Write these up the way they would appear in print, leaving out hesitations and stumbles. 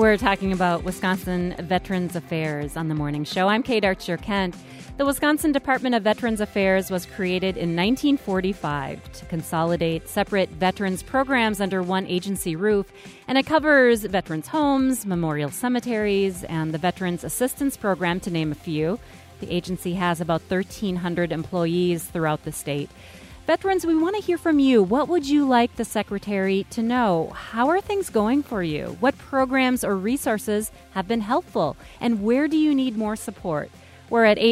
We're talking about Wisconsin Veterans Affairs on the morning show. I'm Kate Archer-Kent. The Wisconsin Department of Veterans Affairs was created in 1945 to consolidate separate veterans programs under one agency roof, and it covers veterans' homes, memorial cemeteries, and the Veterans Assistance Program, to name a few. The agency has about 1,300 employees throughout the state. Veterans, we want to hear from you. What would you like the Secretary to know? How are things going for you? What programs or resources have been helpful? And where do you need more support? We're at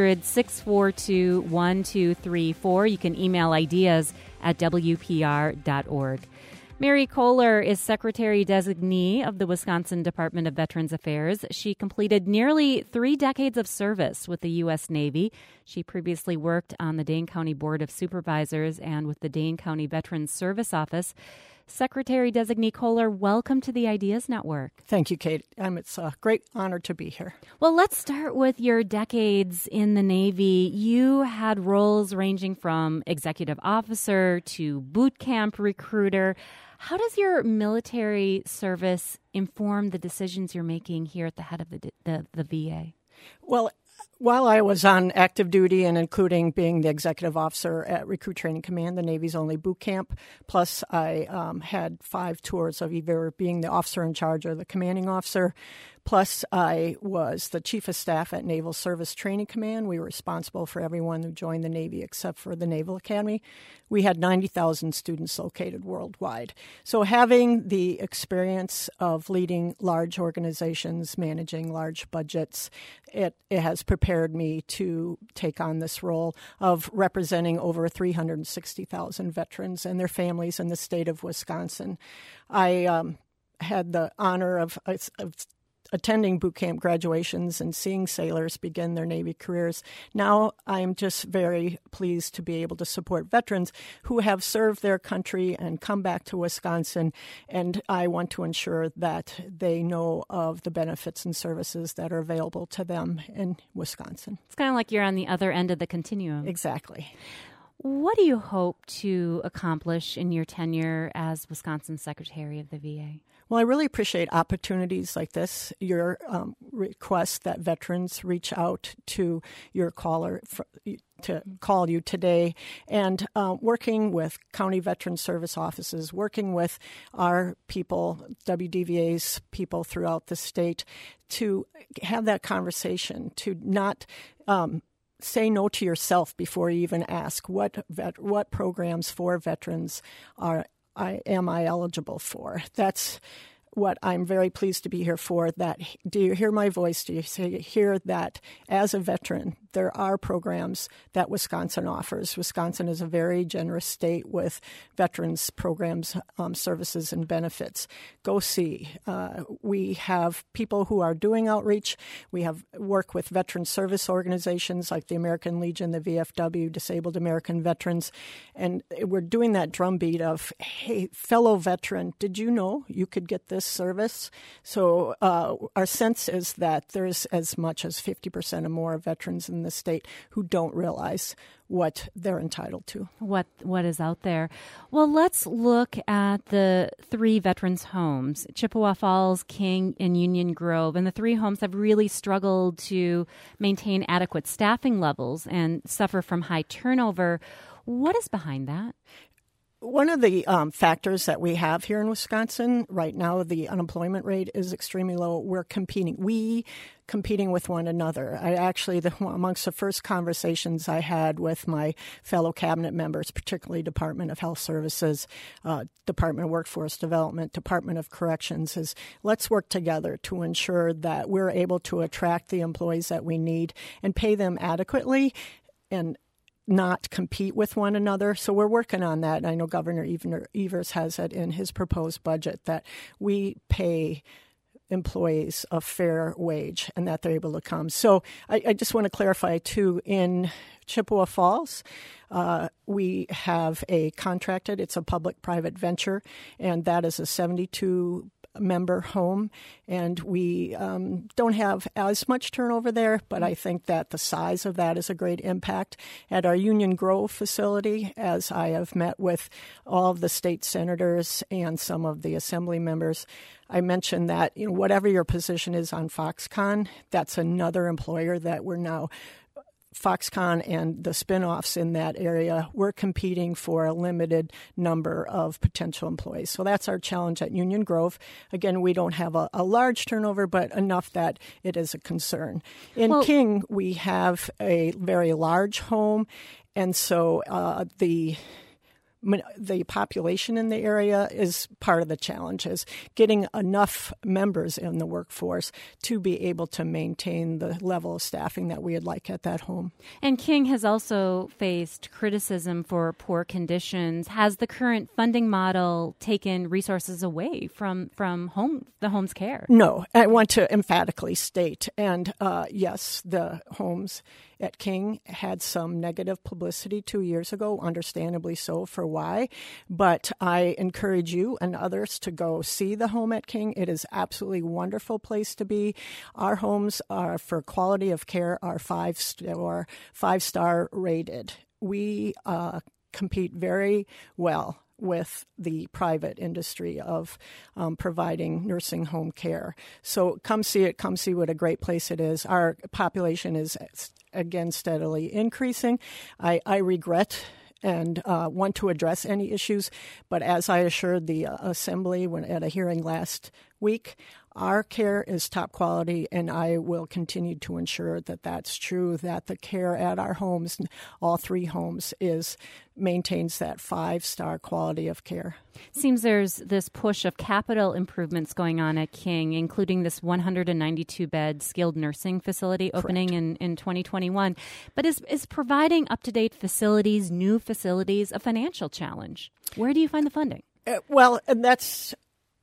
800-642-1234. You can email ideas at WPR.org. Mary Kohler is Secretary-Designee of the Wisconsin Department of Veterans Affairs. She completed nearly 3 decades of service with the U.S. Navy. She previously worked on the Dane County Board of Supervisors and with the Dane County Veterans Service Office. Secretary-Designee Kohler, welcome to the Ideas Network. Thank you, Kate. It's a great honor to be here. Well, let's start with your decades in the Navy. You had roles ranging from executive officer to boot camp recruiter. How does your military service inform the decisions you're making here at the head of the VA? Well, while I was on active duty and including being the executive officer at Recruit Training Command, the Navy's only boot camp, plus I had 5 tours of either being the officer in charge or the commanding officer. Plus, I was the chief of staff at Naval Service Training Command. We were responsible for everyone who joined the Navy except for the Naval Academy. We had 90,000 students located worldwide. So having the experience of leading large organizations, managing large budgets, it has prepared me to take on this role of representing over 360,000 veterans and their families in the state of Wisconsin. I had the honor of attending boot camp graduations and seeing sailors begin their Navy careers. Now I'm just very pleased to be able to support veterans who have served their country and come back to Wisconsin, and I want to ensure that they know of the benefits and services that are available to them in Wisconsin. It's kind of like you're on the other end of the continuum. Exactly. What do you hope to accomplish in your tenure as Wisconsin Secretary of the VA? Well, I really appreciate opportunities like this, your request that veterans reach out to your caller to call you today, and working with county veteran service offices, working with our people, WDVA's people throughout the state, to have that conversation, to not say no to yourself before you even ask what programs for veterans am I eligible for. That's what I'm very pleased to be here for. That, do you hear my voice? Do you hear that as a veteran, there are programs that Wisconsin offers? Wisconsin is a very generous state with veterans programs, services, and benefits. Go see. We have people who are doing outreach. We have work with veteran service organizations like the American Legion, the VFW, Disabled American Veterans, and we're doing that drumbeat of, hey, fellow veteran, did you know you could get this service? So our sense is that there's as much as 50% or more veterans in the state who don't realize what they're entitled to. What is out there. Well, let's look at the 3 veterans' homes, Chippewa Falls, King, and Union Grove. And the 3 homes have really struggled to maintain adequate staffing levels and suffer from high turnover. What is behind that? One of the factors that we have here in Wisconsin right now, the unemployment rate is extremely low. We're competing with one another. Amongst the first conversations I had with my fellow cabinet members, particularly Department of Health Services, Department of Workforce Development, Department of Corrections, is let's work together to ensure that we're able to attract the employees that we need and pay them adequately and not compete with one another. So we're working on that. And I know Governor Evers has it in his proposed budget that we pay employees a fair wage and that they're able to come. So I just want to clarify, too, in Chippewa Falls, we have it's a public-private venture, and that is a 72 member home, and we don't have as much turnover there, but I think that the size of that is a great impact. At our Union Grove facility, as I have met with all of the state senators and some of the assembly members, I mentioned that whatever your position is on Foxconn, that's another employer that we're now Foxconn and the spinoffs in that area, we're competing for a limited number of potential employees. So that's our challenge at Union Grove. Again, we don't have a large turnover, but enough that it is a concern. In King, we have a very large home, and so the population in the area is part of the challenge, is getting enough members in the workforce to be able to maintain the level of staffing that we would like at that home. And King has also faced criticism for poor conditions. Has the current funding model taken resources away from the home's care? No, I want to emphatically state, and yes, the homes at King had some negative publicity 2 years ago, understandably so, for why. But I encourage you and others to go see the home at King. It is absolutely wonderful place to be. Our homes are, for quality of care, are five-star rated. We compete very well with the private industry of providing nursing home care. So come see it. Come see what a great place it is. Our population is, again, steadily increasing. I regret and want to address any issues, but as I assured the Assembly at a hearing last week, our care is top quality, and I will continue to ensure that that's true, that the care at our homes, all three homes, maintains that five-star quality of care. Seems there's this push of capital improvements going on at King, including this 192-bed skilled nursing facility opening in 2021. But is providing up-to-date facilities, new facilities, a financial challenge? Where do you find the funding? Well, that's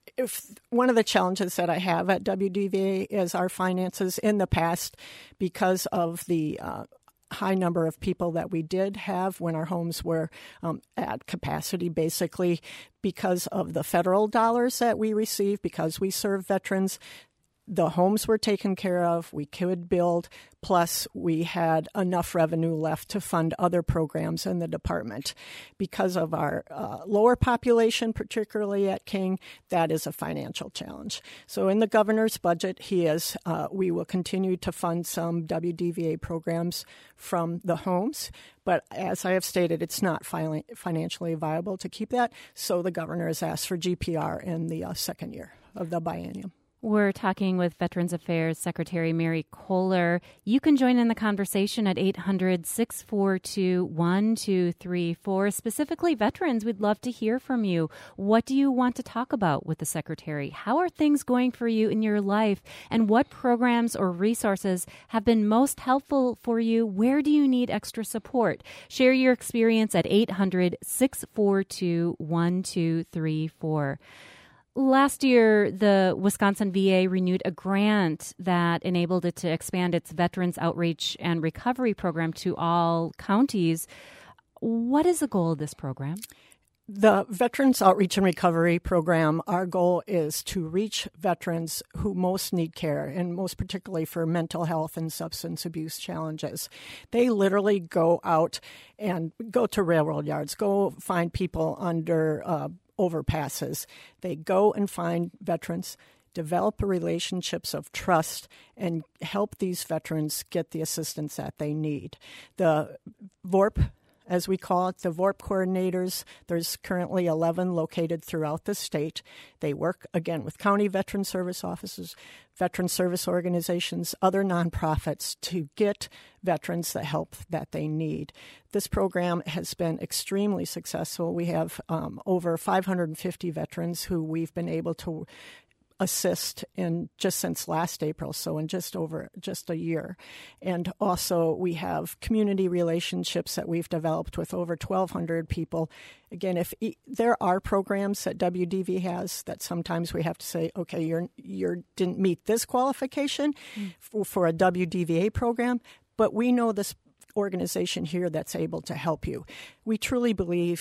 one of the challenges that I have at WDVA is our finances in the past, because of the high number of people that we did have when our homes were at capacity, basically because of the federal dollars that we receive, because we serve veterans. The homes were taken care of, we could build, plus we had enough revenue left to fund other programs in the department. Because of our lower population, particularly at King, that is a financial challenge. So in the governor's budget, we will continue to fund some WDVA programs from the homes. But as I have stated, it's not financially viable to keep that. So the governor has asked for GPR in the second year of the biennium. We're talking with Veterans Affairs Secretary Mary Kohler. You can join in the conversation at 800-642-1234. Specifically, veterans, we'd love to hear from you. What do you want to talk about with the Secretary? How are things going for you in your life? And what programs or resources have been most helpful for you? Where do you need extra support? Share your experience at 800-642-1234. Last year, the Wisconsin VA renewed a grant that enabled it to expand its Veterans Outreach and Recovery Program to all counties. What is the goal of this program? The Veterans Outreach and Recovery Program, our goal is to reach veterans who most need care, and most particularly for mental health and substance abuse challenges. They literally go out and go to railroad yards, go find people under overpasses. They go and find veterans, develop relationships of trust, and help these veterans get the assistance that they need. The VORP, as we call it, the VORP coordinators, there's currently 11 located throughout the state. They work, again, with county veteran service offices, veteran service organizations, other nonprofits to get veterans the help that they need. This program has been extremely successful. We have over 550 veterans who we've been able to assist in just since last April, so in just a year. And also we have community relationships that we've developed with over 1,200 people. Again, there are programs that WDV has that sometimes we have to say, okay, you didn't meet this qualification for a WDVA program, but we know this organization here that's able to help you. We truly believe,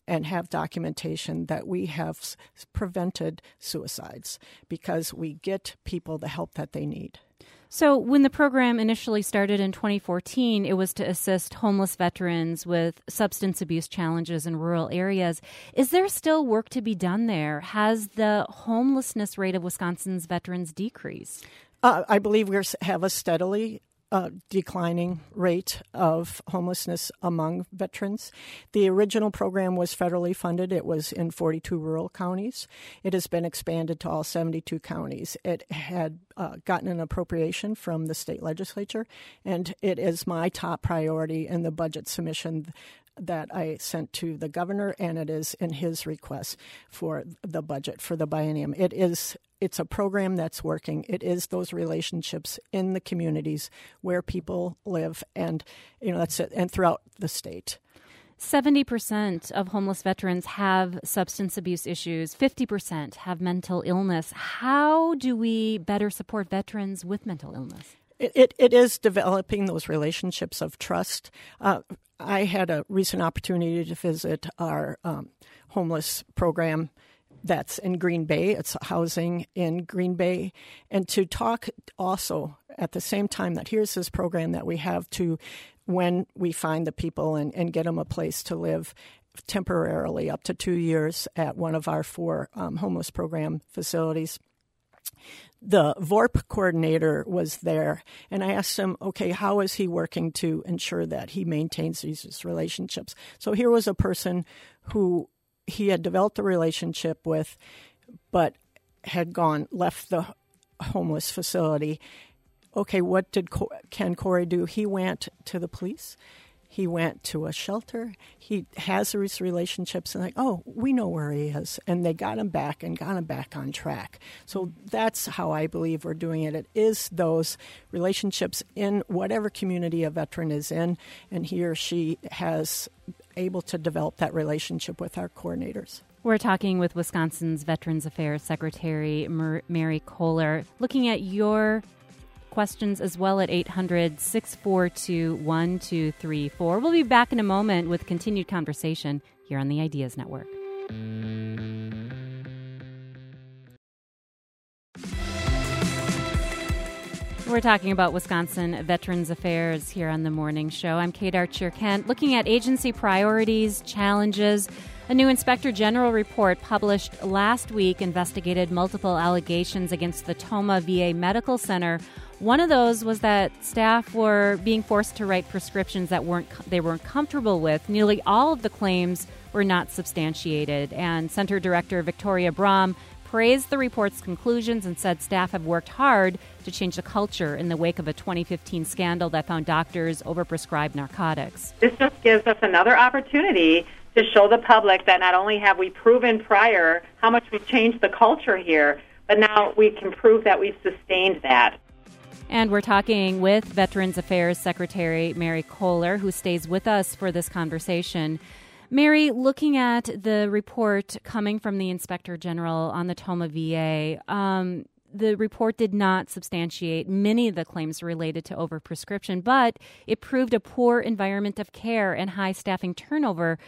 and have documentation that we have prevented suicides because we get people the help that they need. So when the program initially started in 2014, it was to assist homeless veterans with substance abuse challenges in rural areas. Is there still work to be done there? Has the homelessness rate of Wisconsin's veterans decreased? I believe we have a steadily declining rate of homelessness among veterans. The original program was federally funded. It was in 42 rural counties. It has been expanded to all 72 counties. It had gotten an appropriation from the state legislature, and it is my top priority in the budget submission that I sent to the governor, and it is in his request for the budget for the biennium. It's a program that's working. It is those relationships in the communities where people live, and that's it, and throughout the state. 70% of homeless veterans have substance abuse issues. 50% have mental illness. How do we better support veterans with mental illness? It is developing those relationships of trust. I had a recent opportunity to visit our homeless program that's in Green Bay. It's housing in Green Bay. And to talk also at the same time that here's this program that we have to when we find the people and get them a place to live temporarily up to 2 years at one of our 4 homeless program facilities. The VORP coordinator was there, and I asked him, okay, how is he working to ensure that he maintains these relationships? So here was a person who he had developed a relationship with, but had left the homeless facility. Okay, what did Ken Corey do? He went to the police. He went to a shelter. He has these relationships, and we know where he is. And they got him back on track. So that's how I believe we're doing it. It is those relationships in whatever community a veteran is in, and he or she has able to develop that relationship with our coordinators. We're talking with Wisconsin's Veterans Affairs Secretary Mary Kohler, looking at your questions as well at 800-642-1234. We'll be back in a moment with continued conversation here on the Ideas Network. We're talking about Wisconsin Veterans Affairs here on the Morning Show. I'm Kate Archer-Kent, looking at agency priorities, challenges. A new Inspector General report published last week investigated multiple allegations against the Tomah VA Medical Center. One of those was that staff were being forced to write prescriptions that they weren't comfortable with. Nearly all of the claims were not substantiated, and Center Director Victoria Brahm praised the report's conclusions and said staff have worked hard to change the culture in the wake of a 2015 scandal that found doctors overprescribed narcotics. This just gives us another opportunity to show the public that not only have we proven prior how much we've changed the culture here, but now we can prove that we've sustained that. And we're talking with Veterans Affairs Secretary Mary Kohler, who stays with us for this conversation. Mary, looking at the report coming from the Inspector General on the Tomah VA, the report did not substantiate many of the claims related to overprescription, but it proved a poor environment of care and high staffing turnover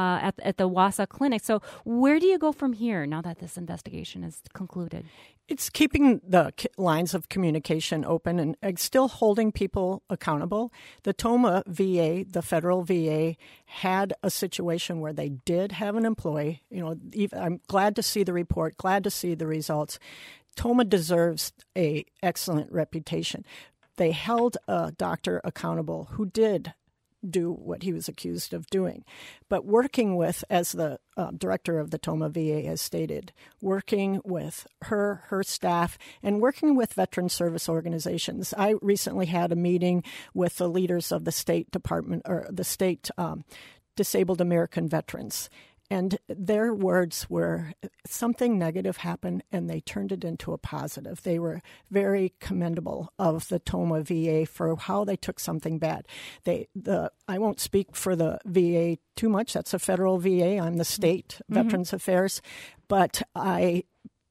at the Wausau Clinic. So where do you go from here now that this investigation is concluded? It's keeping the lines of communication open and still holding people accountable. The Tomah VA, the federal VA, had a situation where they did have an employee. I'm glad to see the report, glad to see the results. Tomah deserves an excellent reputation. They held a doctor accountable who did do what he was accused of doing. But working with, as the director of the Tomah VA has stated, working with her staff, and working with veteran service organizations. I recently had a meeting with the leaders of the State Department, or the State Disabled American Veterans. And their words were something negative happened, and they turned it into a positive. They were very commendable of the Tomah VA for how they took something bad. I won't speak for the VA too much. That's a federal VA. I'm the state Veterans Affairs. But I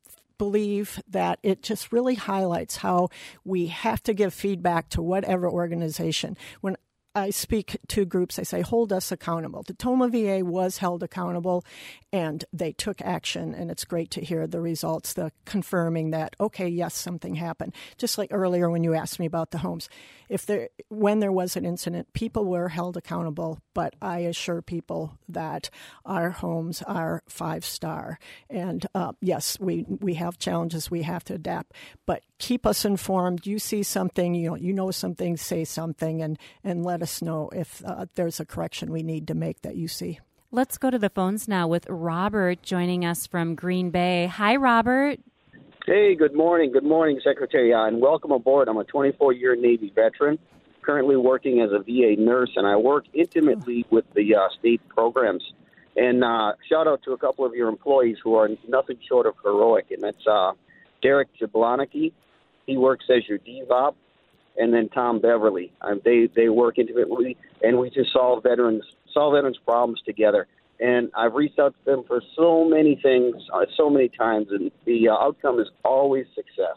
believe that it just really highlights how we have to give feedback to whatever organization. When I speak to groups, I say, hold us accountable. The Tacoma VA was held accountable, and they took action, and it's great to hear the results, the confirming that, okay, yes, something happened. Just like earlier when you asked me about the homes. When there was an incident, people were held accountable, but I assure people that our homes are 5-star. And yes, we have challenges, we have to adapt, but keep us informed. You see something, you know something, say something, and let us know if there's a correction we need to make that you see. Let's go to the phones now with Robert joining us from Green Bay. Hi, Robert. Hey, good morning. Good morning, Secretary, and welcome aboard. I'm a 24-year Navy veteran, currently working as a VA nurse, and I work intimately with the state programs. And shout out to a couple of your employees who are nothing short of heroic, and that's Derek Jablonski. He works as your DVOP, and then Tom Beverly. They work intimately, and we just solve veterans problems together. And I've reached out to them for so many things, so many times, and the outcome is always success.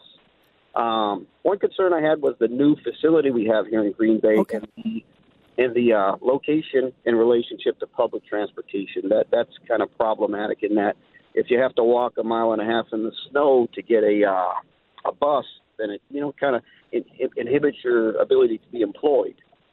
One concern I had was the new facility we have here in Green Bay, okay, and the location in relationship to public transportation. That's kind of problematic in that if you have to walk 1.5 miles in the snow to get a bus, then it kind of inhibits your ability to be employed.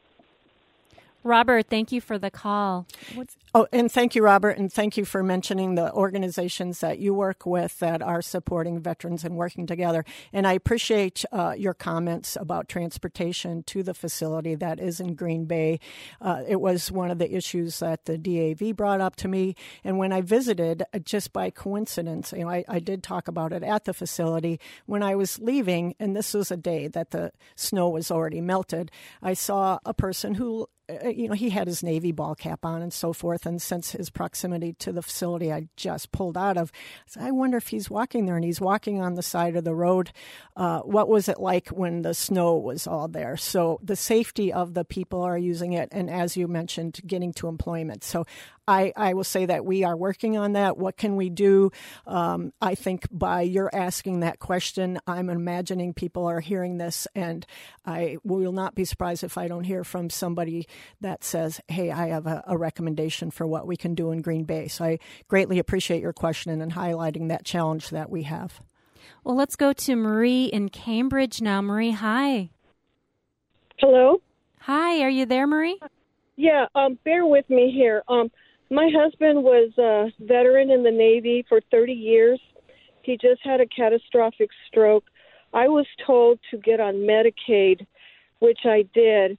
Robert, thank you for the call. And thank you, Robert, and thank you for mentioning the organizations that you work with that are supporting veterans and working together. And I appreciate your comments about transportation to the facility that is in Green Bay. It was one of the issues that the DAV brought up to me. And when I visited, just by coincidence, I did talk about it at the facility. When I was leaving, and this was a day that the snow was already melted, I saw a person who he had his Navy ball cap on and so forth. And since his proximity to the facility I just pulled out of, I wonder if he's walking there, and he's walking on the side of the road. What was it like when the snow was all there? So the safety of the people are using it. And as you mentioned, getting to employment. So I will say that we are working on that. What can we do? I think by your asking that question, I'm imagining people are hearing this, and I will not be surprised if I don't hear from somebody that says, hey, I have a recommendation for what we can do in Green Bay. So I greatly appreciate your question and highlighting that challenge that we have. Well, let's go to Marie in Cambridge now. Marie, hi. Hello? Hi, are you there, Marie? Yeah, bear with me here. My husband was a veteran in the Navy for 30 years. He just had a catastrophic stroke. I was told to get on Medicaid, which I did.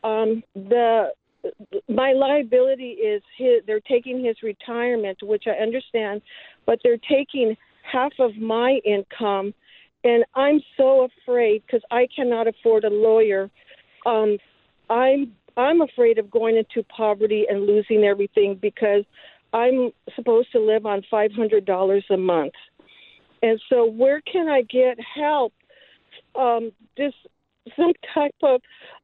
My liability is they're taking his retirement, which I understand, but they're taking half of my income, and I'm so afraid because I cannot afford a lawyer. I'm afraid of going into poverty and losing everything because I'm supposed to live on $500 a month. And so where can I get help? Just some type of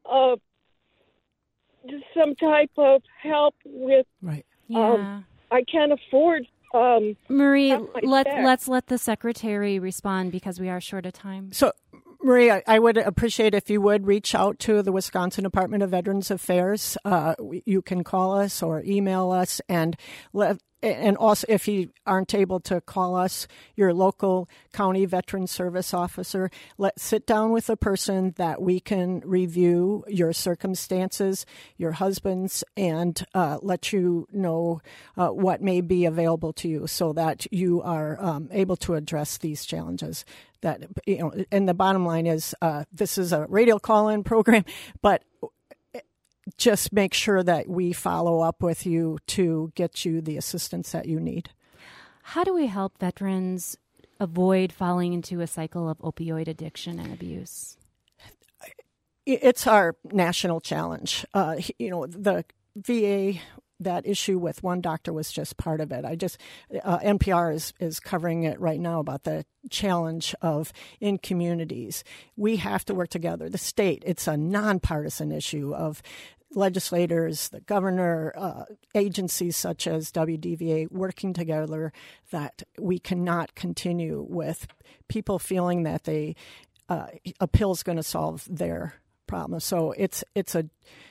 help with. Right. Yeah. I can't afford. Marie, let's let the secretary respond because we are short of time. So, Marie, I would appreciate if you would reach out to the Wisconsin Department of Veterans Affairs. You can call us or email us, and also if you aren't able to call us, your local county veteran service officer, sit down with a person that we can review your circumstances, your husband's, and let you know what may be available to you so that you are able to address these challenges. And the bottom line is this is a radio call-in program, but just make sure that we follow up with you to get you the assistance that you need. How do we help veterans avoid falling into a cycle of opioid addiction and abuse? It's our national challenge. The VA, that issue with one doctor was just part of it. NPR is covering it right now about the challenge of in communities. We have to work together. The state, it's a nonpartisan issue of legislators, the governor, agencies such as WDVA working together, that we cannot continue with people feeling that a pill's going to solve their problem. So it's a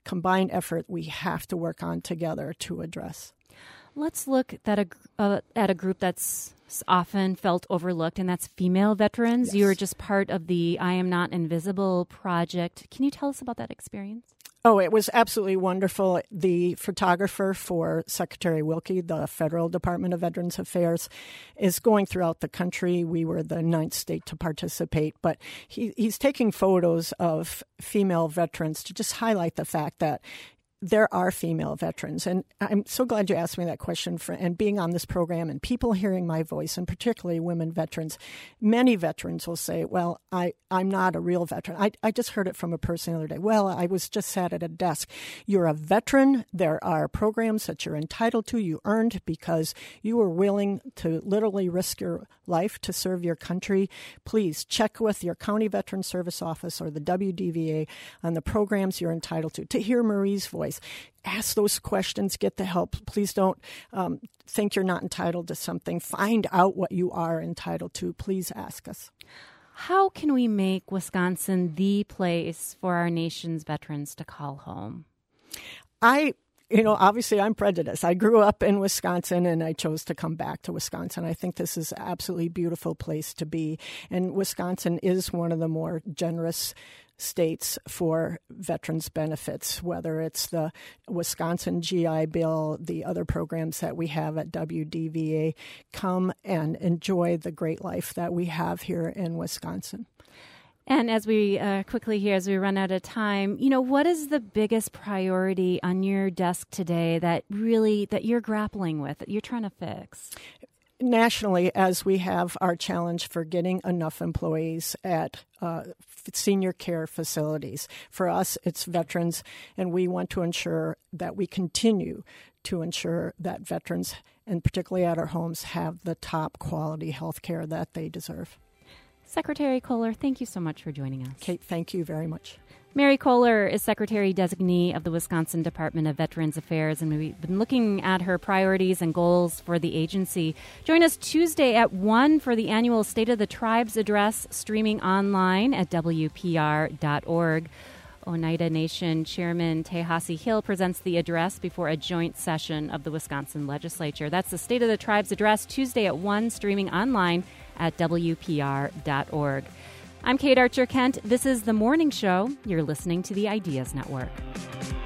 combined effort we have to work on together to address. Let's look at a group that's often felt overlooked, and that's female veterans. Yes. You were just part of the I Am Not Invisible project. Can you tell us about that experience? Oh, it was absolutely wonderful. The photographer for Secretary Wilkie, the Federal Department of Veterans Affairs, is going throughout the country. We were the 9th state to participate, but he's taking photos of female veterans to just highlight the fact that there are female veterans. And I'm so glad you asked me that question, and being on this program and people hearing my voice, and particularly women veterans. Many veterans will say, well, I'm not a real veteran. I just heard it from a person the other day. Well, I was just sat at a desk. You're a veteran. There are programs that you're entitled to, you earned because you were willing to literally risk your life to serve your country. Please check with your county veteran service office or the WDVA on the programs you're entitled to hear Marie's voice. Ask those questions, get the help. Please don't think you're not entitled to something. Find out what you are entitled to. Please ask us. How can we make Wisconsin the place for our nation's veterans to call home? Obviously I'm prejudiced. I grew up in Wisconsin and I chose to come back to Wisconsin. I think this is an absolutely beautiful place to be. And Wisconsin is one of the more generous states for veterans benefits, whether it's the Wisconsin GI Bill, the other programs that we have at WDVA. Come and enjoy the great life that we have here in Wisconsin. And as we quickly here, as we run out of time, what is the biggest priority on your desk today that you're grappling with, that you're trying to fix? Nationally, as we have our challenge for getting enough employees at senior care facilities. For us, it's veterans, and we want to ensure that we continue to ensure that veterans, and particularly at our homes, have the top quality health care that they deserve. Secretary Kohler, thank you so much for joining us. Kate, thank you very much. Mary Kohler is Secretary Designee of the Wisconsin Department of Veterans Affairs, and we've been looking at her priorities and goals for the agency. Join us Tuesday at 1 for the annual State of the Tribes Address, streaming online at WPR.org. Oneida Nation Chairman Tehasi Hill presents the address before a joint session of the Wisconsin Legislature. That's the State of the Tribes Address, Tuesday at 1, streaming online at WPR.org. I'm Kate Archer-Kent. This is The Morning Show. You're listening to the Ideas Network.